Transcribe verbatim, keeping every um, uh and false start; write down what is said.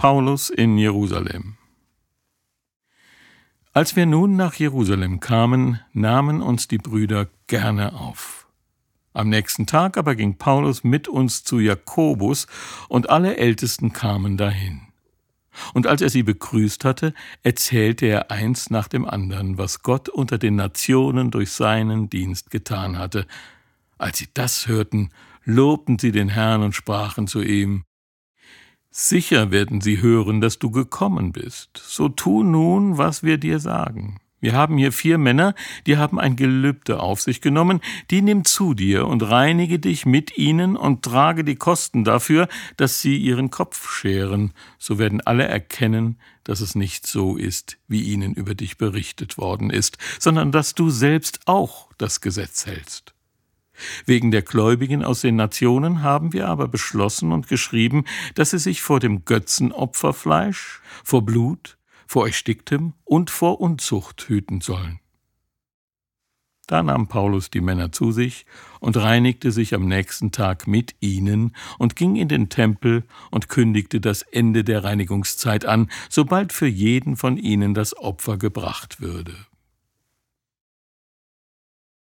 Paulus in Jerusalem. Als wir nun nach Jerusalem kamen, nahmen uns die Brüder gerne auf. Am nächsten Tag aber ging Paulus mit uns zu Jakobus, und alle Ältesten kamen dahin. Und als er sie begrüßt hatte, erzählte er eins nach dem anderen, was Gott unter den Nationen durch seinen Dienst getan hatte. Als sie das hörten, lobten sie den Herrn und sprachen zu ihm: Sicher werden sie hören, dass du gekommen bist. So tu nun, was wir dir sagen. Wir haben hier vier Männer, die haben ein Gelübde auf sich genommen, die nimm zu dir und reinige dich mit ihnen und trage die Kosten dafür, dass sie ihren Kopf scheren. So werden alle erkennen, dass es nicht so ist, wie ihnen über dich berichtet worden ist, sondern dass du selbst auch das Gesetz hältst. Wegen der Gläubigen aus den Nationen haben wir aber beschlossen und geschrieben, dass sie sich vor dem Götzenopferfleisch, vor Blut, vor Ersticktem und vor Unzucht hüten sollen. Da nahm Paulus die Männer zu sich und reinigte sich am nächsten Tag mit ihnen und ging in den Tempel und kündigte das Ende der Reinigungszeit an, sobald für jeden von ihnen das Opfer gebracht würde.